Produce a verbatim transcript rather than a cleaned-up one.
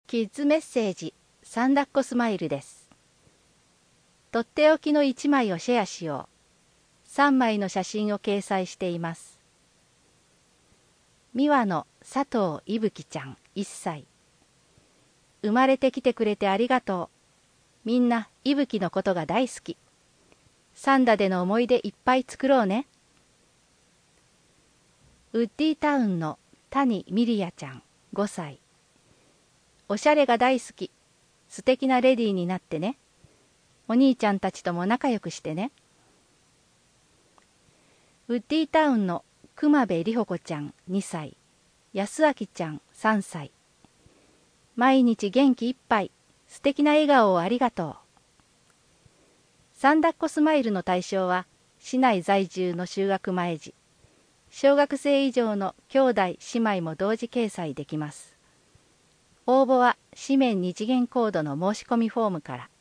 キッズメッセージサンダッコスマイルです。とっておきのいちまいをシェアしよう。さんまいの写真を掲載しています。美和の佐藤いぶきちゃんいっさい。生まれてきてくれてありがとう。みんないぶきのことが大好き。サンダでの思い出いっぱい作ろうね。ウッディタウンの谷ミリアちゃんごさい。おしゃれが大好き。素敵なレディーになってね。お兄ちゃんたちとも仲良くしてね。ウッディタウンの熊部里穂子ちゃんにさい。安明ちゃんさんさい。毎日元気いっぱい。素敵な笑顔をありがとう。サンダッコスマイルの対象は市内在住の就学前児。小学生以上の兄弟姉妹も同時掲載できます。応募は紙面二次元コードの申し込みフォームから。